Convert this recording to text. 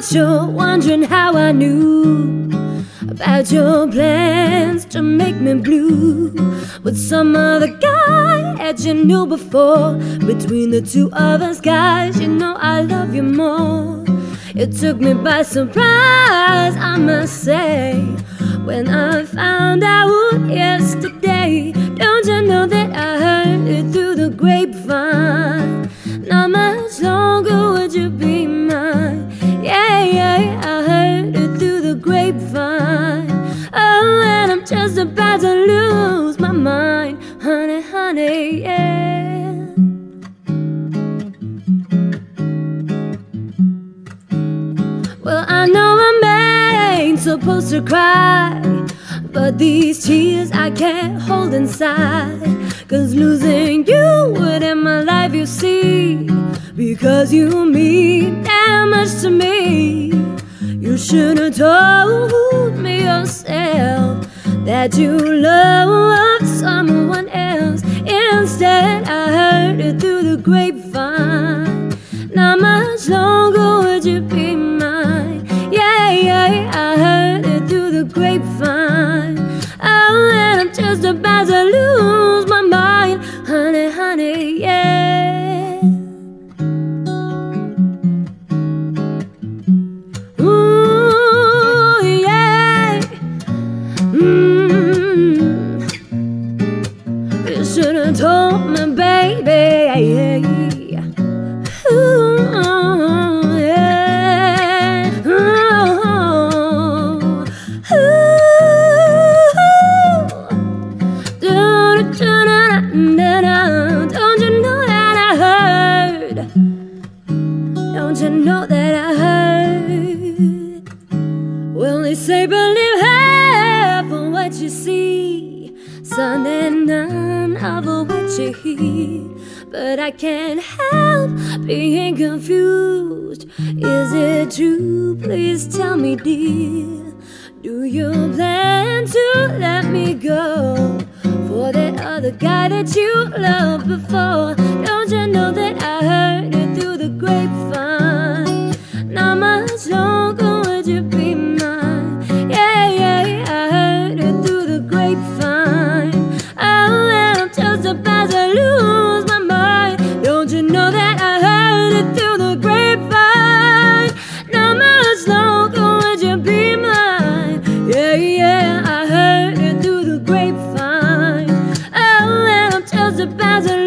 bet you're wondering how I knew about your plans to make me blue with some other guy that you knew before. Between the two of us guys, you know I love you more. It took me by surprise, I must say, when I found out yesterday. Don't you know that I heard it through the grapevine? Not much longer would you be mine. Yeah, yeah, I heard it through the grapevine. Oh, and I'm just about to lose my mind, honey, honey, yeah. Well, I know I ain't supposed to cry, but these tears I can't hold inside. 'Cause losing you would end my life, you see, because you mean that much to me. You should have told me yourself that you loved someone else. Instead, I heard it through the grapevine. Not much longer would you be mine. Yeah, yeah, I heard it through the grapevine. Oh, and I'm just about to lose my mind, honey, honey, yeah. Ooh, yeah. You should have told me, baby. Ooh, yeah. Don't you know that I heard? Don't you know that I heard? Well, they say believe half of what you see, son, and none of what you hear. But I can't help being confused. Is it true? Please tell me, dear. Do you plan to let me go for that other guy that you loved before? Don't you know that I heard it through the grapevine? Not much longer would you be mine. Yeah, yeah, I heard it through the grapevine. Oh, and I'm just about to lose my mind. Don't you know that I heard it through the grapevine? Not much longer would you be mine. Yeah, yeah, I heard it through the grapevine. Oh, and I'm just about to